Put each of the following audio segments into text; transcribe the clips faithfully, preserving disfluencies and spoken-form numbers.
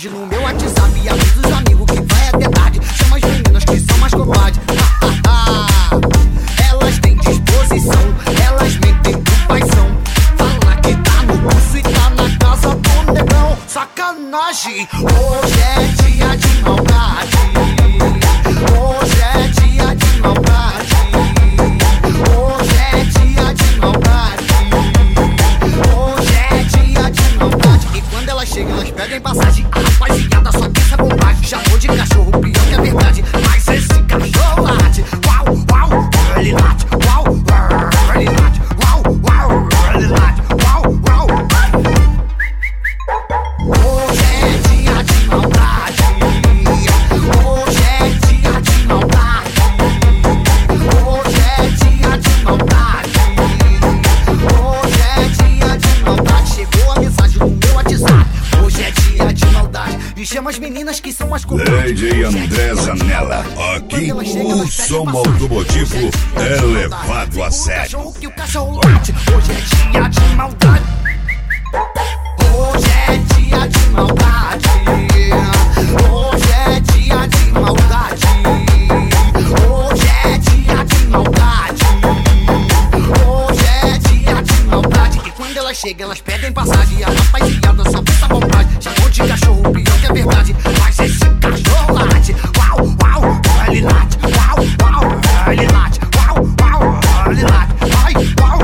mensagem no meu WhatsApp e avisa os amigos que vai até tarde. Chama as meninas que são mais covardes. Elas têm disposição, elas mentem por paixão. Fala que tá no curso e tá na casa do negão. Sacanagem, hoje é dia de maldade. Hoje é dia de maldade. Hoje é dia de maldade. Hoje é dia de maldade. E quando elas chegam, elas pedem passagem. A rapaziada só pensa bobagem. Chamou de cachorro, pior que é verdade. Mas esse cachorro late. Uau, uau, ele late. Uau, ele late. Uau, uau, ele late. Uau, uau. Hoje é dia de maldade. Hoje é dia de maldade. Hoje é dia de maldade. Hoje é dia de maldade. Chegou a mensagem no meu WhatsApp. Hoje é dia de maldade. E chama as meninas que são mais covardes. D J André Zanella. Aqui o som automotivo é levado a sério. Que o cachorro late. Hoje é dia de maldade. Hoje é dia de maldade. Hoje é dia de maldade. Hoje é dia de maldade. Hoje é dia de maldade. E quando elas chegam, elas pedem passagem. A rapaziada só pensa bobagem. Chamou de cachorro, pior que é verdade. Mas esse cachorro late. Uau, uau, ele late. Uau, uau, ele late. Uau, uau, ele late. Ai, uau.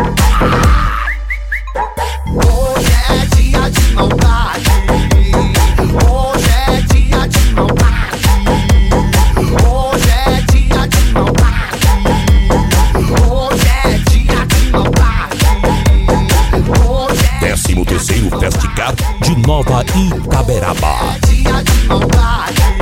Hoje é dia de maldade. Hoje é dia de maldade. Hoje é dia de maldade. Hoje é dia de maldade. Hoje é décimo terceiro Festicar de Nova Itaberaba. dia de maldade.